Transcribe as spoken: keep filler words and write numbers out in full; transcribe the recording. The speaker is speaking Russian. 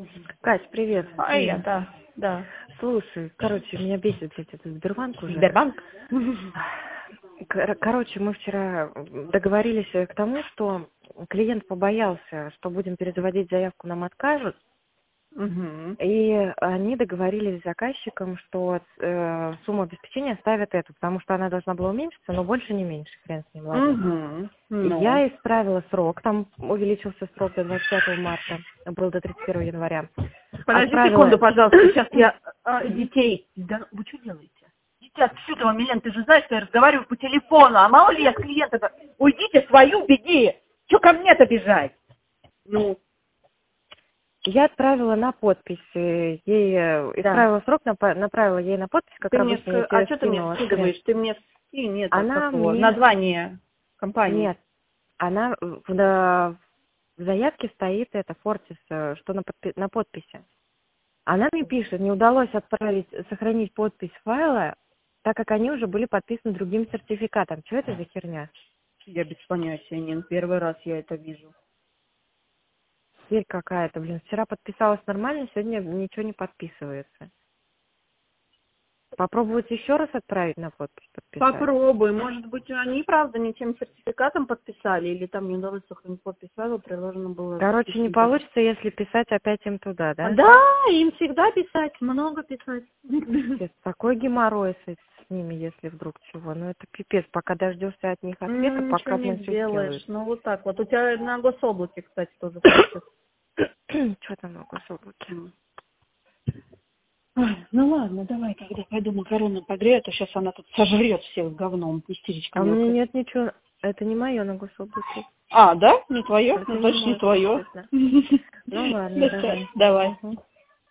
Кать, привет. А я, да, да. Слушай, короче, меня бесит, блядь, этот Сбербанк уже. Сбербанк? Кор- Короче, мы вчера договорились к тому, что клиент побоялся, что будем перезаводить заявку, нам откажут. Угу. И они договорились с заказчиком, что э, сумму обеспечения ставят эту, потому что она должна была уменьшиться, но больше не меньше, хрен с ним, ладно. Угу. И Ну. я исправила срок, там увеличился срок до двадцать пятого марта, был до тридцать первого января. Подожди Отправила... секунду, пожалуйста, сейчас я а, детей. Да, вы что делаете? Дети отсюда, Милен, ты же знаешь, что я разговариваю по телефону, а мало ли я с клиентом. Уйдите свою, беги. Че ко мне-то бежать? Ну. Я отправила на подпись э, ей, э, Да. исправила срок, напа- направила ей на подпись, как Ты мне обычно, я ска- а тебе что ты мне скинула скрин. скидываешь? Ты мне скинь, нет, Она какого? мне... Название компании. Нет, она в, да, в заявке стоит это, Фортис, э, что на, подпи- на подписи. Она мне пишет, не удалось отправить, сохранить подпись файла, так как они уже были подписаны другим сертификатом. Что это за херня? Я без понятия, Нин, первый раз я это вижу. Теперь какая-то, блин, вчера подписалась нормально, сегодня ничего не подписывается. Попробовать еще раз отправить на подпись, подписать? Попробуй. Может быть, они, правда, не тем сертификатом подписали, или там не удалось сохранить подпись файла, приложено было... Короче, не каким-то- получится, если писать опять им туда, да? Да, им всегда писать, много писать. Пипец, такой геморрой с, с ними, если вдруг чего. Ну это пипец, пока дождешься от них ответа, Ну, пока ничего не блин, все сделаешь. сделают. Ну, вот так вот. У тебя на гособлаке, кстати, тоже хочет. Что там на гособлаке? М. Ой, ну ладно, давай тогда пойду макароны погрею, а то сейчас она тут сожрет всех говном, истеричка А у меня мелкая. нет ничего, это не мое на гособлаке. А, да? Не твое? Это Ну, не точно не мой твое. случай, да. Ну ладно, давай. Давай. Мгм.